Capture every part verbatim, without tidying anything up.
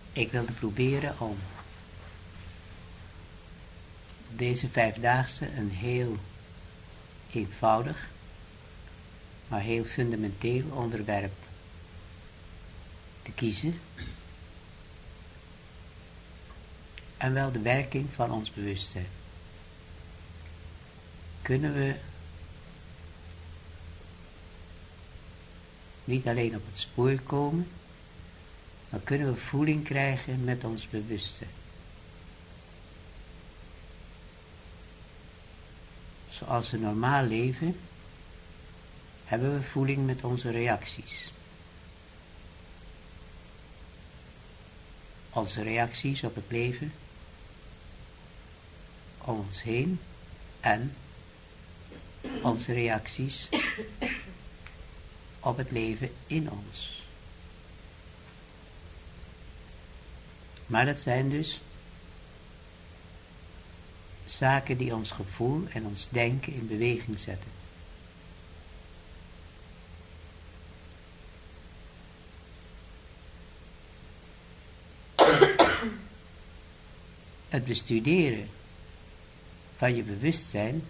Ik wilde proberen om deze vijfdaagse een heel eenvoudig, maar heel fundamenteel onderwerp te kiezen. En wel de werking van ons bewustzijn. Kunnen we niet alleen op het spoor komen, maar kunnen we voeling krijgen met ons bewustzijn. Zoals we normaal leven, hebben we voeling met onze reacties. Onze reacties op het leven om ons heen en onze reacties op het leven in ons. Maar dat zijn dus zaken die ons gevoel en ons denken in beweging zetten. Het bestuderen van je bewustzijn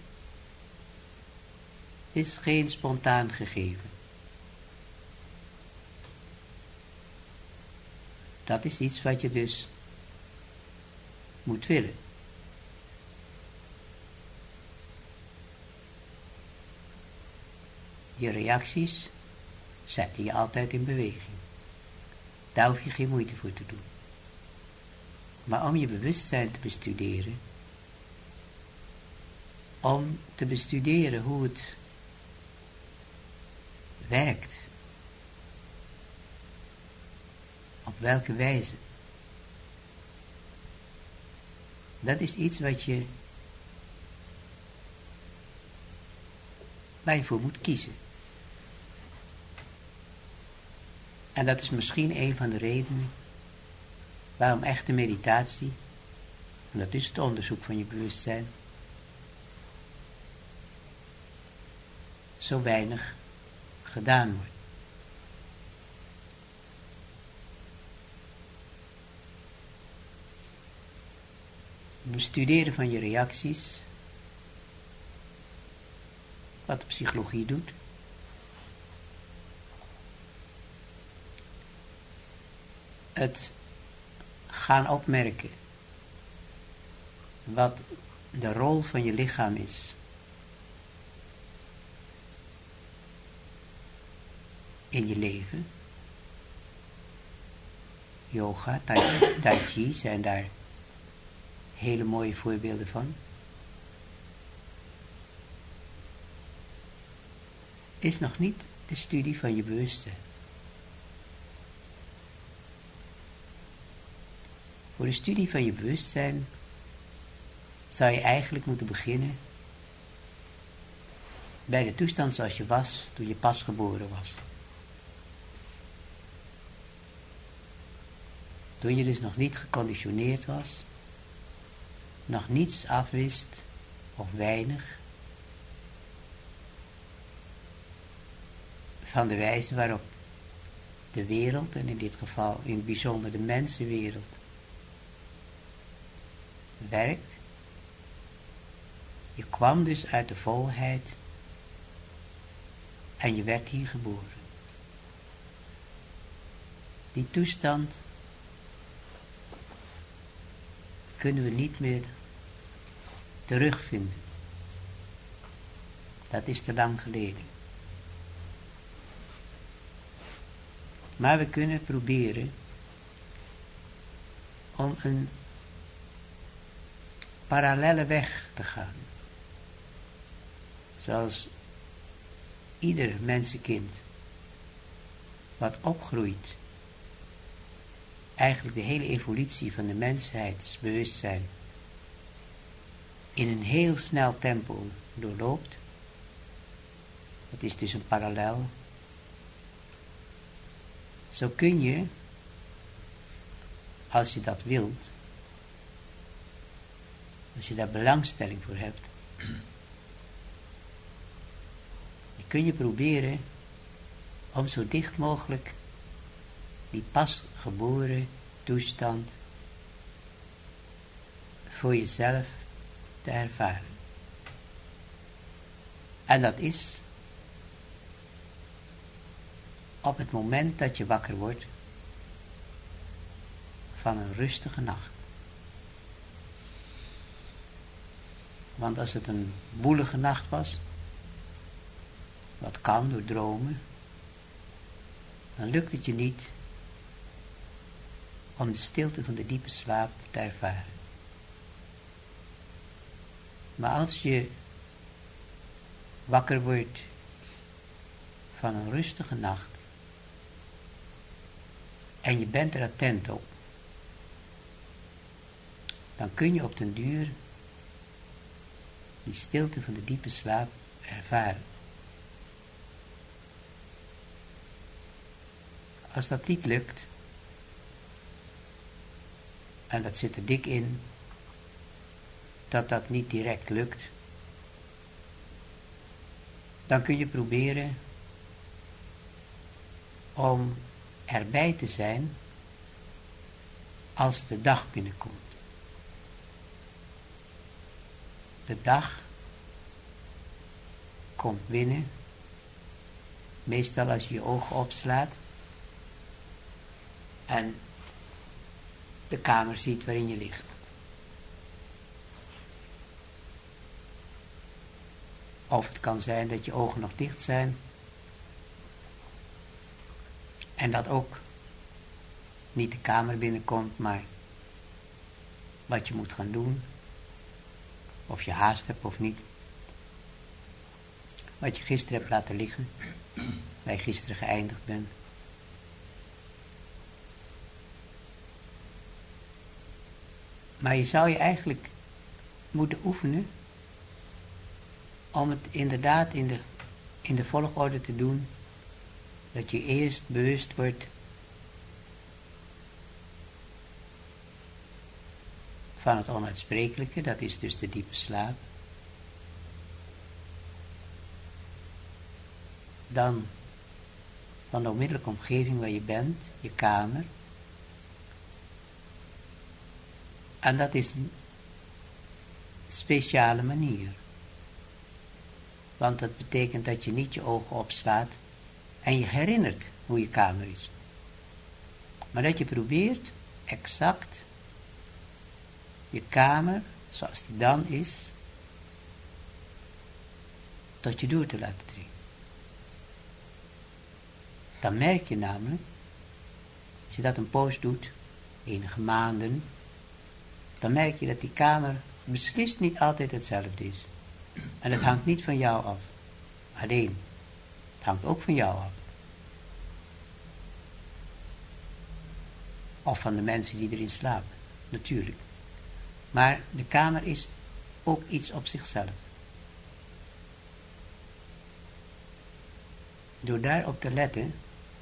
is geen spontaan gegeven. Dat is iets wat je dus moet willen. Je reacties zetten je altijd in beweging. Daar hoef je geen moeite voor te doen. Maar om je bewustzijn te bestuderen, om te bestuderen hoe het werkt, op welke wijze, dat is iets wat je, waar je voor moet kiezen. En dat is misschien een van de redenen waarom echte meditatie, en dat is het onderzoek van je bewustzijn, zo weinig gedaan wordt. Het bestuderen van je reacties, wat de psychologie doet, het gaan opmerken wat de rol van je lichaam is in je leven. Yoga, tai, tai chi zijn daar hele mooie voorbeelden van. Is nog niet de studie van je bewustzijn. Voor de studie van je bewustzijn zou je eigenlijk moeten beginnen bij de toestand zoals je was toen je pas geboren was. Toen je dus nog niet geconditioneerd was, nog niets afwist of weinig van de wijze waarop de wereld, en in dit geval in het bijzonder de mensenwereld, werkt. Je kwam dus uit de volheid en je werd hier geboren. Die toestand kunnen we niet meer terugvinden. Dat is te lang geleden. Maar we kunnen proberen om een parallelle weg te gaan. Zoals ieder mensenkind wat opgroeit, eigenlijk de hele evolutie van de mensheidsbewustzijn in een heel snel tempo doorloopt. Het is dus een parallel. Zo kun je, als je dat wilt, als je daar belangstelling voor hebt, dan kun je proberen om zo dicht mogelijk die pas geboren toestand voor jezelf te ervaren. En dat is op het moment dat je wakker wordt van een rustige nacht. Want als het een woelige nacht was, wat kan door dromen, dan lukt het je niet om de stilte van de diepe slaap te ervaren. Maar als je wakker wordt van een rustige nacht en je bent er attent op, dan kun je op den duur die stilte van de diepe slaap ervaren. Als dat niet lukt, en dat zit er dik in, dat dat niet direct lukt, dan kun je proberen om erbij te zijn als de dag binnenkomt. De dag komt binnen, meestal als je je ogen opslaat en de kamer ziet waarin je ligt. Of het kan zijn dat je ogen nog dicht zijn en dat ook niet de kamer binnenkomt, maar wat je moet gaan doen, of je haast hebt of niet. Wat je gisteren hebt laten liggen, waar je gisteren geëindigd bent. Maar je zou je eigenlijk moeten oefenen om het inderdaad in de, in de volgorde te doen, dat je eerst bewust wordt van het onuitsprekelijke, dat is dus de diepe slaap. Dan van de onmiddellijke omgeving waar je bent, je kamer. En dat is een speciale manier. Want dat betekent dat je niet je ogen opslaat en je herinnert hoe je kamer is. Maar dat je probeert exact je kamer, zoals die dan is, tot je door te laten dringen. Dan merk je namelijk, als je dat een poos doet, enige maanden, dan merk je dat die kamer beslist niet altijd hetzelfde is. En het hangt niet van jou af. Alleen, het hangt ook van jou af. Of van de mensen die erin slapen, natuurlijk. Maar de kamer is ook iets op zichzelf. Door daarop te letten,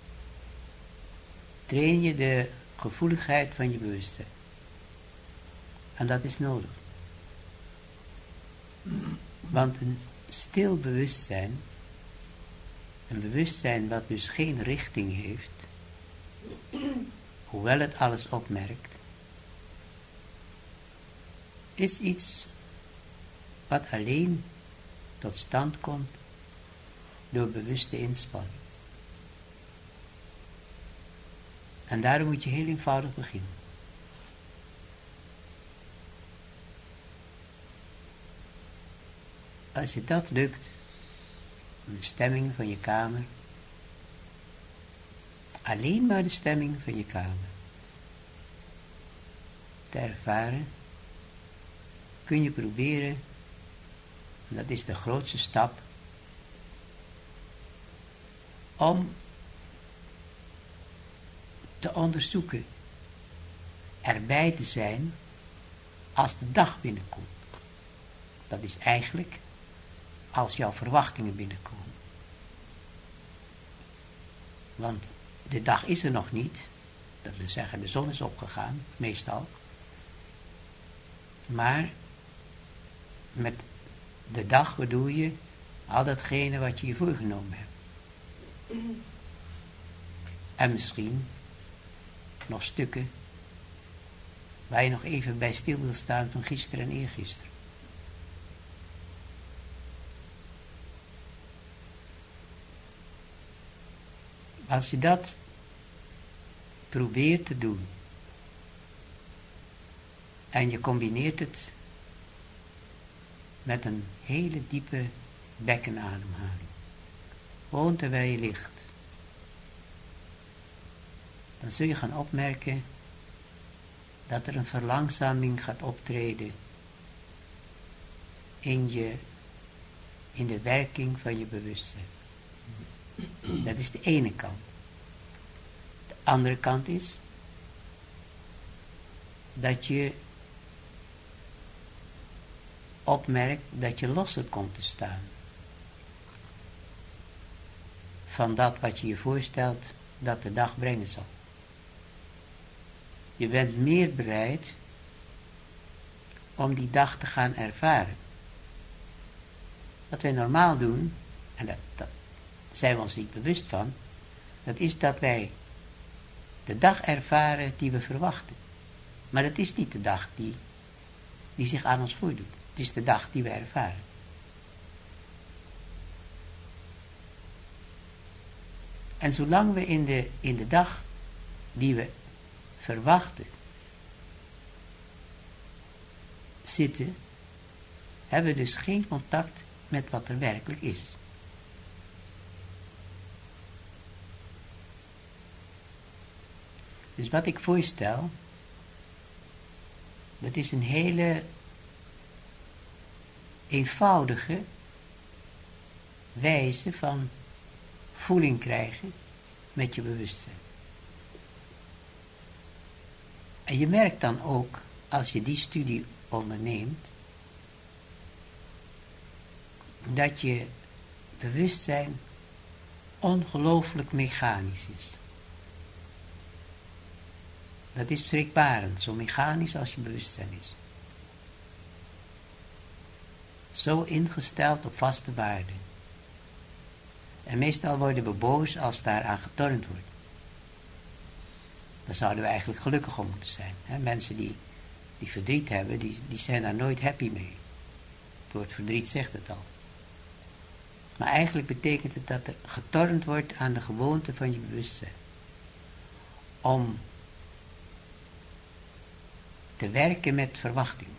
train je de gevoeligheid van je bewustzijn. En dat is nodig. Want een stil bewustzijn, een bewustzijn wat dus geen richting heeft, hoewel het alles opmerkt, is iets wat alleen tot stand komt door bewuste inspanning. En daarom moet je heel eenvoudig beginnen. Als je dat lukt, de stemming van je kamer, alleen maar de stemming van je kamer te ervaren, kun je proberen, en dat is de grootste stap, om te onderzoeken, erbij te zijn als de dag binnenkomt. Dat is eigenlijk als jouw verwachtingen binnenkomen. Want de dag is er nog niet, dat wil zeggen de zon is opgegaan, meestal. Maar met de dag bedoel je al datgene wat je je voorgenomen hebt. En misschien nog stukken waar je nog even bij stil wil staan van gisteren en eergisteren. Als je dat probeert te doen en je combineert het met een hele diepe bekkenademhaling, gewoon terwijl je ligt, dan zul je gaan opmerken dat er een verlangzaming gaat optreden in, je, in de werking van je bewustzijn. Dat is de ene kant. De andere kant is dat je opmerkt dat je losser komt te staan van dat wat je je voorstelt dat de dag brengen zal. Je bent meer bereid om die dag te gaan ervaren. Wat wij normaal doen, en dat, dat zijn we ons niet bewust van, dat is dat wij de dag ervaren die we verwachten. Maar het is niet de dag die, die zich aan ons voordoet. Het is de dag die we ervaren. En zolang we in de, in de dag die we verwachten zitten, hebben we dus geen contact met wat er werkelijk is. Dus wat ik voorstel, dat is een hele eenvoudige wijze van voeling krijgen met je bewustzijn. En je merkt dan ook, als je die studie onderneemt, dat je bewustzijn ongelooflijk mechanisch is. Dat is schrikbarend, zo mechanisch als je bewustzijn is. Zo ingesteld op vaste waarden. En meestal worden we boos als daaraan getornd wordt. Dan zouden we eigenlijk gelukkig om moeten zijn. He, mensen die, die verdriet hebben, die, die zijn daar nooit happy mee. Het woord verdriet zegt het al. Maar eigenlijk betekent het dat er getornd wordt aan de gewoonte van je bewustzijn. Om te werken met verwachtingen.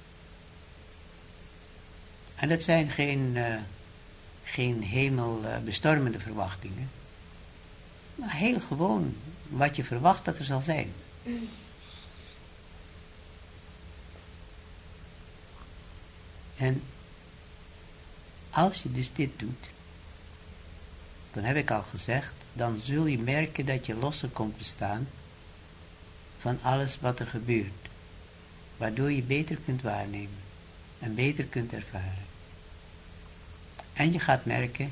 En dat zijn geen, uh, geen hemelbestormende verwachtingen. Maar heel gewoon wat je verwacht dat er zal zijn. En als je dus dit doet, dan heb ik al gezegd, dan zul je merken dat je losser komt te staan van alles wat er gebeurt. Waardoor je beter kunt waarnemen en beter kunt ervaren. En je gaat merken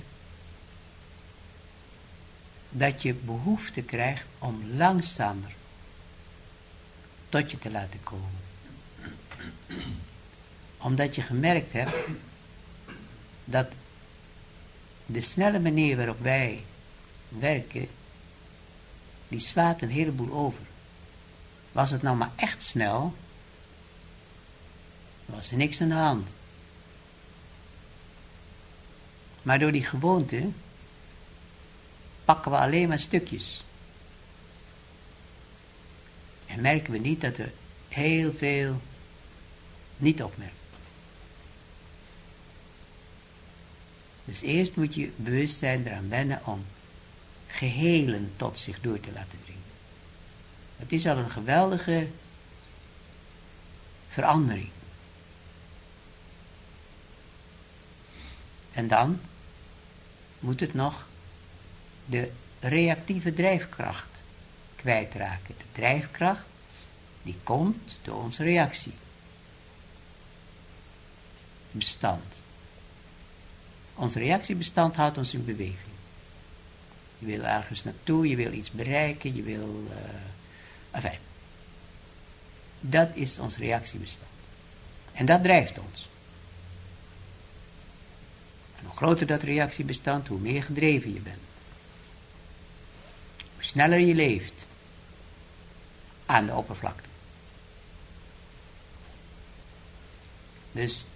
dat je behoefte krijgt om langzamer tot je te laten komen. Omdat je gemerkt hebt dat de snelle manier waarop wij werken, die slaat een heleboel over. Was het nou maar echt snel, dan was er niks aan de hand. Maar door die gewoonte pakken we alleen maar stukjes. En merken we niet dat er heel veel niet opmerkt. Dus eerst moet je bewustzijn eraan wennen om gehelen tot zich door te laten dringen. Het is al een geweldige verandering. En dan moet het nog de reactieve drijfkracht kwijtraken. De drijfkracht die komt door onze reactie. Bestand. Ons reactiebestand houdt ons in beweging. Je wil ergens naartoe, je wil iets bereiken, je wil... Uh, enfin. Dat is ons reactiebestand. En dat drijft ons. En hoe groter dat reactiebestand, hoe meer gedreven je bent. Hoe sneller je leeft aan de oppervlakte. Dus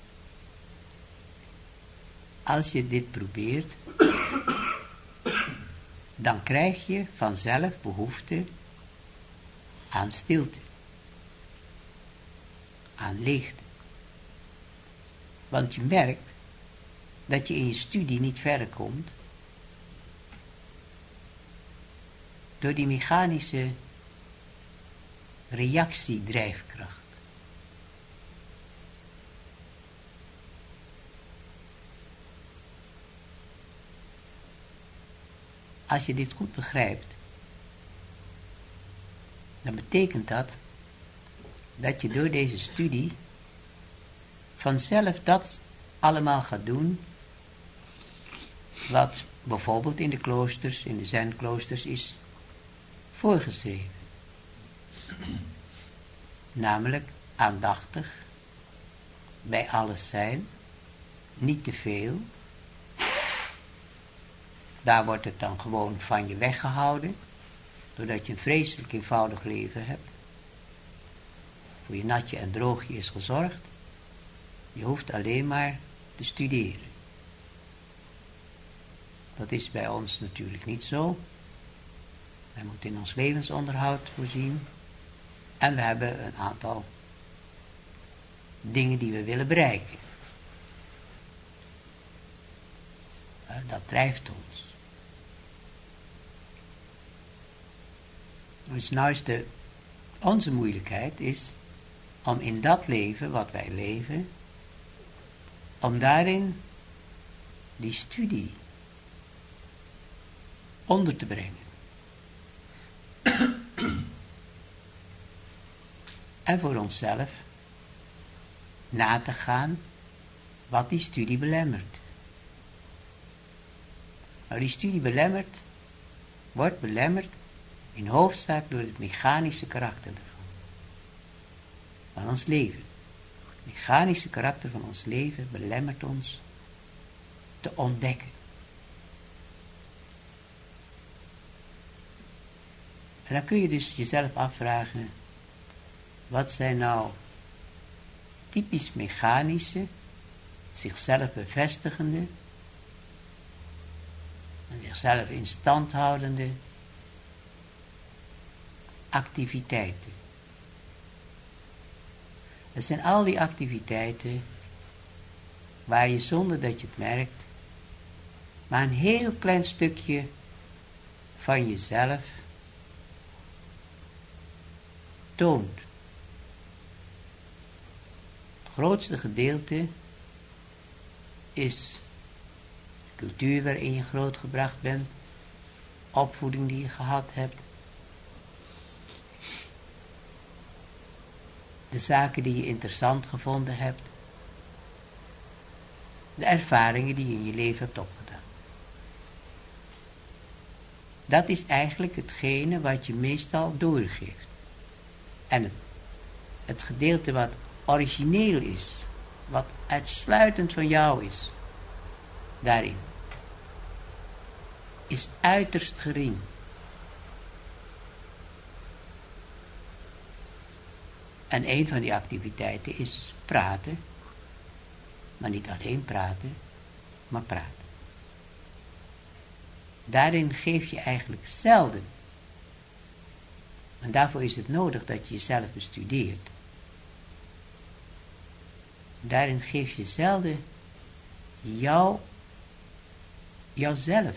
als je dit probeert, dan krijg je vanzelf behoefte aan stilte, aan leegte. Want je merkt dat je in je studie niet verder komt door die mechanische reactiedrijfkracht. Als je dit goed begrijpt, dan betekent dat dat je door deze studie vanzelf dat allemaal gaat doen wat bijvoorbeeld in de kloosters, in de Zen-kloosters is voorgeschreven. Namelijk aandachtig, bij alles zijn, niet te veel. Daar wordt het dan gewoon van je weggehouden, doordat je een vreselijk eenvoudig leven hebt. Voor je natje en droogje is gezorgd. Je hoeft alleen maar te studeren. Dat is bij ons natuurlijk niet zo. Wij moeten in ons levensonderhoud voorzien. En we hebben een aantal dingen die we willen bereiken. Dat drijft ons. Dus nou is de, onze moeilijkheid is om in dat leven wat wij leven, om daarin die studie onder te brengen. En voor onszelf na te gaan wat die studie belemmert. Nou, die studie belemmert, wordt belemmerd in hoofdzaak door het mechanische karakter ervan. Van ons leven. Het mechanische karakter van ons leven belemmert ons te ontdekken. En dan kun je dus jezelf afvragen, wat zijn nou typisch mechanische, zichzelf bevestigende, en zichzelf in stand houdende activiteiten. Het zijn al die activiteiten waar je zonder dat je het merkt, maar een heel klein stukje van jezelf toont. Het grootste gedeelte is de cultuur waarin je grootgebracht bent, opvoeding die je gehad hebt, de zaken die je interessant gevonden hebt, de ervaringen die je in je leven hebt opgedaan. Dat is eigenlijk hetgene wat je meestal doorgeeft. En het, het gedeelte wat origineel is, wat uitsluitend van jou is, daarin, is uiterst gering. En een van die activiteiten is praten. Maar niet alleen praten, maar praten. Daarin geef je eigenlijk zelden. En daarvoor is het nodig dat je jezelf bestudeert. Daarin geef je zelden jou, jouzelf.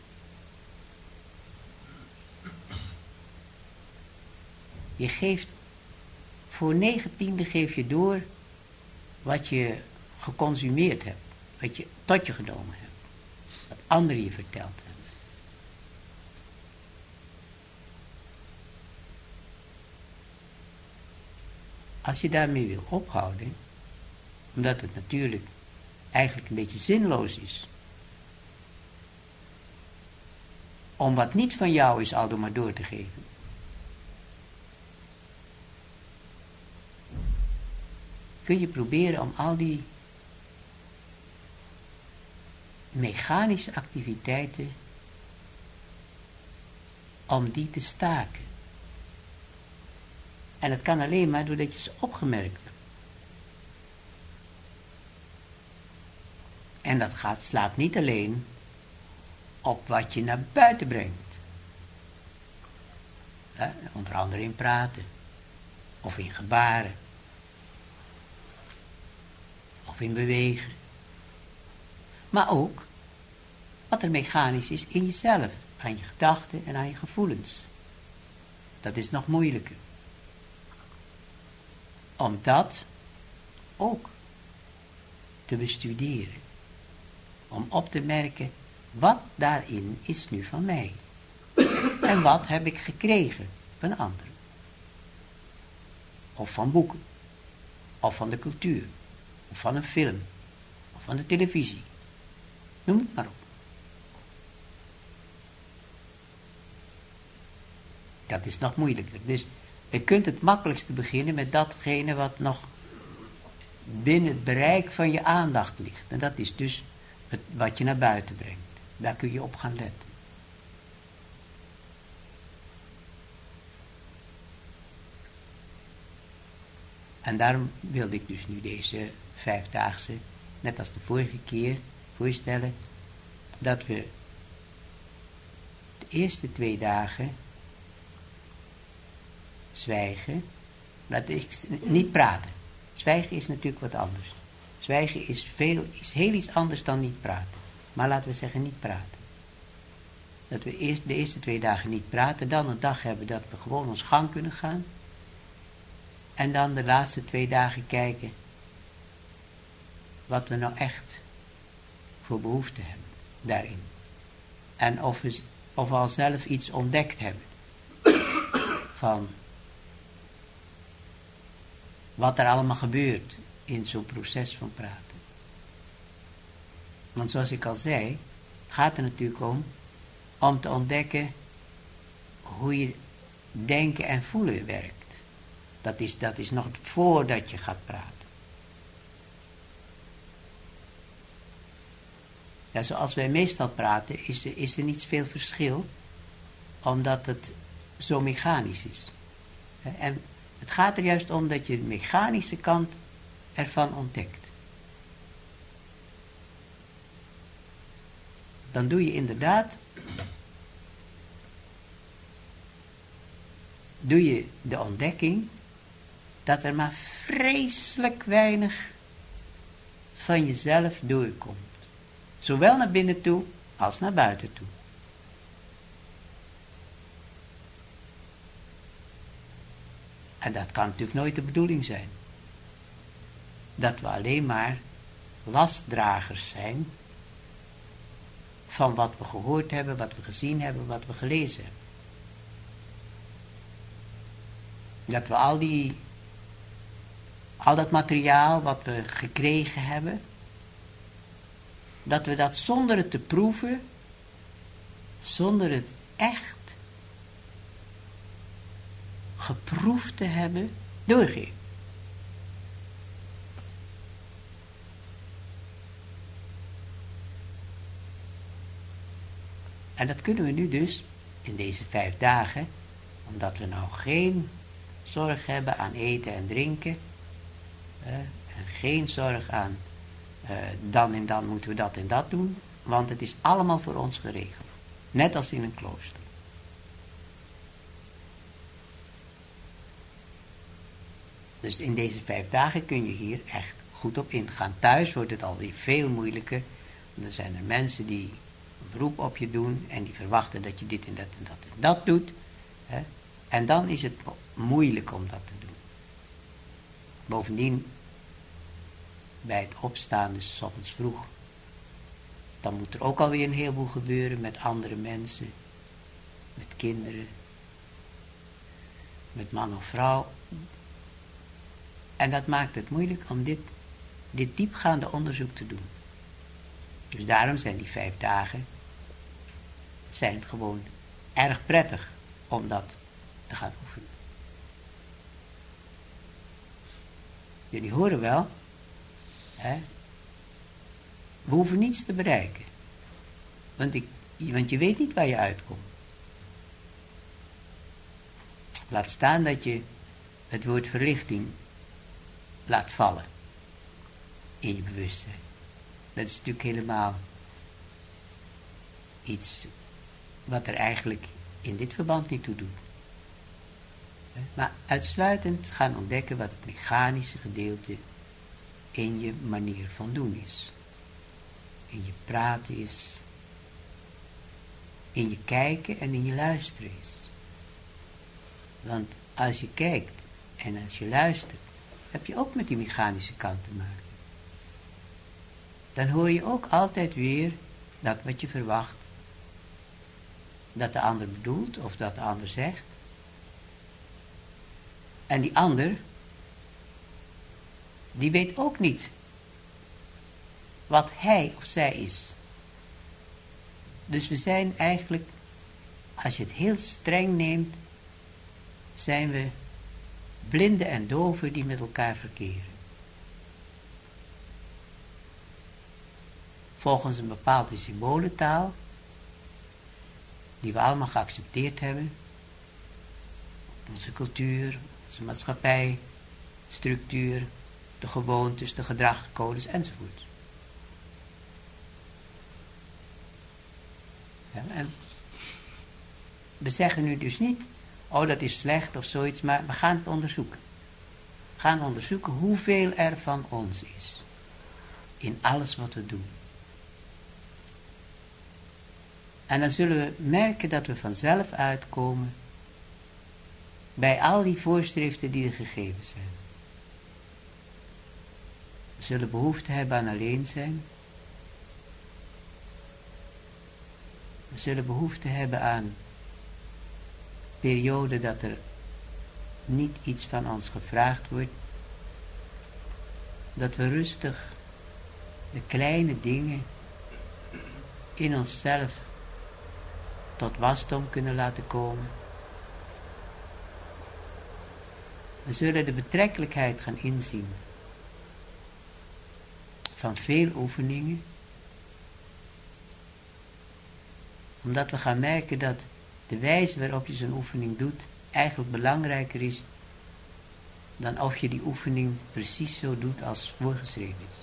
Je geeft, voor negen tiende geef je door wat je geconsumeerd hebt. Wat je tot je genomen hebt. Wat anderen je verteld hebben. Als je daarmee wil ophouden, omdat het natuurlijk eigenlijk een beetje zinloos is, om wat niet van jou is aldoor maar door te geven. Kun je proberen om al die mechanische activiteiten, om die te staken. En het kan alleen maar doordat je ze opgemerkt hebt. En dat gaat, slaat niet alleen op wat je naar buiten brengt. Ja, onder andere in praten. Of in gebaren. Of in bewegen. Maar ook wat er mechanisch is in jezelf. Aan je gedachten en aan je gevoelens. Dat is nog moeilijker. Om dat ook te bestuderen. Om op te merken, wat daarin is nu van mij. En wat heb ik gekregen van anderen. Of van boeken. Of van de cultuur. Of van een film. Of van de televisie. Noem het maar op. Dat is nog moeilijker. Dus je kunt het makkelijkste beginnen met datgene wat nog binnen het bereik van je aandacht ligt. En dat is dus het, wat je naar buiten brengt. Daar kun je op gaan letten. En daarom wilde ik dus nu deze vijfdaagse, net als de vorige keer, voorstellen dat we de eerste twee dagen zwijgen, dat is niet praten. Zwijgen is natuurlijk wat anders. Zwijgen is, veel, is heel iets anders dan niet praten. Maar laten we zeggen niet praten. Dat we eerst de eerste twee dagen niet praten, dan een dag hebben dat we gewoon ons gang kunnen gaan. En dan de laatste twee dagen kijken wat we nou echt voor behoefte hebben daarin. En of we, of we al zelf iets ontdekt hebben van wat er allemaal gebeurt in zo'n proces van praten. Want zoals ik al zei, gaat er natuurlijk om om te ontdekken hoe je denken en voelen werkt. Dat is, dat is nog voordat je gaat praten. Ja, zoals wij meestal praten, is er, is er niet veel verschil, omdat het zo mechanisch is. En het gaat er juist om dat je de mechanische kant ervan ontdekt. Dan doe je inderdaad, doe je de ontdekking dat er maar vreselijk weinig van jezelf doorkomt. Zowel naar binnen toe als naar buiten toe. En dat kan natuurlijk nooit de bedoeling zijn. Dat we alleen maar lastdragers zijn van wat we gehoord hebben, wat we gezien hebben, wat we gelezen hebben. Dat we al die, al dat materiaal wat we gekregen hebben, dat we dat zonder het te proeven, zonder het echt geproefd te hebben, doorgeven. En dat kunnen we nu dus in deze vijf dagen, omdat we nou geen zorg hebben aan eten en drinken, eh, en geen zorg aan uh, dan en dan moeten we dat en dat doen, want het is allemaal voor ons geregeld. Net als in een klooster. Dus in deze vijf dagen kun je hier echt goed op ingaan. Thuis wordt het alweer veel moeilijker. Want dan zijn er mensen die een beroep op je doen en die verwachten dat je dit en dat en dat en dat doet. Hè? En dan is het moeilijk om dat te doen. Bovendien, bij het opstaan, dus 's ochtends vroeg, dan moet er ook alweer een heleboel gebeuren met andere mensen, met kinderen, met man of vrouw. En dat maakt het moeilijk om dit, dit diepgaande onderzoek te doen. Dus daarom zijn die vijf dagen zijn gewoon erg prettig om dat te gaan oefenen. Jullie horen wel, hè? We hoeven niets te bereiken. Want, ik, want je weet niet waar je uitkomt. Laat staan dat je het woord verlichting laat vallen in je bewustzijn. Dat is natuurlijk helemaal iets wat er eigenlijk in dit verband niet toe doet. Maar uitsluitend gaan ontdekken wat het mechanische gedeelte in je manier van doen is. In je praten is. In je kijken en in je luisteren is. Want als je kijkt en als je luistert, heb je ook met die mechanische kant te maken. Dan hoor je ook altijd weer dat wat je verwacht, dat de ander bedoelt of dat de ander zegt. En die ander, die weet ook niet wat hij of zij is. Dus we zijn eigenlijk, als je het heel streng neemt, zijn we blinden en doven die met elkaar verkeren. Volgens een bepaalde symbolentaal, die we allemaal geaccepteerd hebben. Onze cultuur, onze maatschappij, structuur, de gewoontes, de gedragscodes enzovoort. Ja, en we zeggen nu dus niet, oh dat is slecht of zoiets, maar we gaan het onderzoeken. We gaan onderzoeken hoeveel er van ons is. In alles wat we doen. En dan zullen we merken dat we vanzelf uitkomen bij al die voorschriften die er gegeven zijn. We zullen behoefte hebben aan alleen zijn. We zullen behoefte hebben aan periode dat er niet iets van ons gevraagd wordt. Dat we rustig de kleine dingen in onszelf tot wasdom kunnen laten komen. We zullen de betrekkelijkheid gaan inzien van veel oefeningen. Omdat we gaan merken dat de wijze waarop je zo'n oefening doet eigenlijk belangrijker is dan of je die oefening precies zo doet als voorgeschreven is.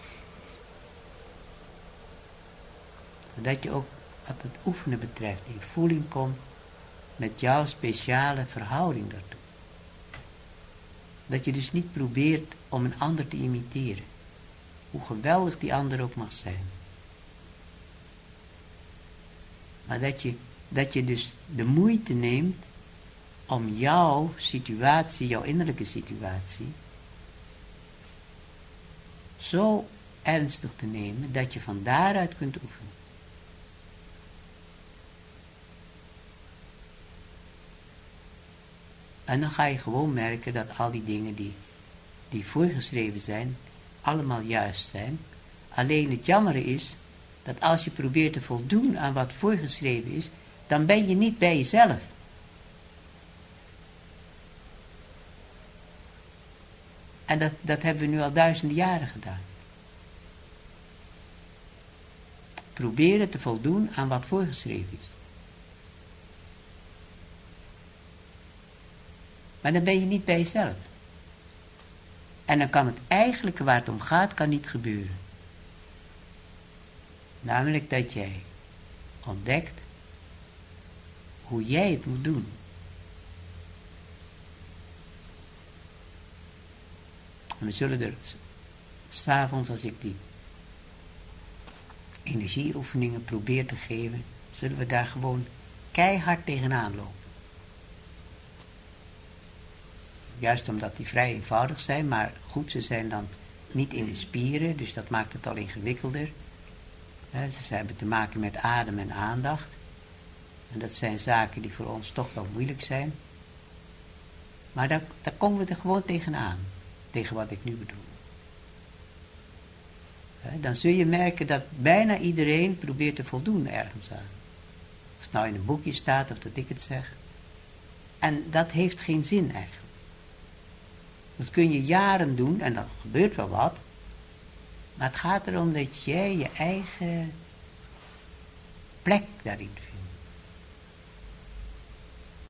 Dat je ook wat het oefenen betreft in voeling komt met jouw speciale verhouding daartoe. Dat je dus niet probeert om een ander te imiteren. Hoe geweldig die ander ook mag zijn. Maar dat je, dat je dus de moeite neemt om jouw situatie, jouw innerlijke situatie, zo ernstig te nemen dat je van daaruit kunt oefenen. En dan ga je gewoon merken dat al die dingen die, die voorgeschreven zijn, allemaal juist zijn. Alleen het jammere is, dat als je probeert te voldoen aan wat voorgeschreven is, dan ben je niet bij jezelf. En dat, dat hebben we nu al duizenden jaren gedaan. Proberen te voldoen aan wat voorgeschreven is. Maar dan ben je niet bij jezelf. En dan kan het eigenlijke waar het om gaat, kan niet gebeuren. Namelijk dat jij ontdekt hoe jij het moet doen. En we zullen er 's avonds, als ik die energieoefeningen probeer te geven, zullen we daar gewoon keihard tegenaan lopen. Juist omdat die vrij eenvoudig zijn, maar goed, ze zijn dan niet in de spieren, dus dat maakt het al ingewikkelder. He, ze hebben te maken met adem en aandacht. En dat zijn zaken die voor ons toch wel moeilijk zijn. Maar daar, daar komen we er gewoon tegenaan, tegen wat ik nu bedoel. He, dan zul je merken dat bijna iedereen probeert te voldoen ergens aan. Of het nou in een boekje staat of dat ik het zeg. En dat heeft geen zin eigenlijk. Dat kun je jaren doen en dan gebeurt wel wat. Maar het gaat erom dat jij je eigen plek daarin vindt.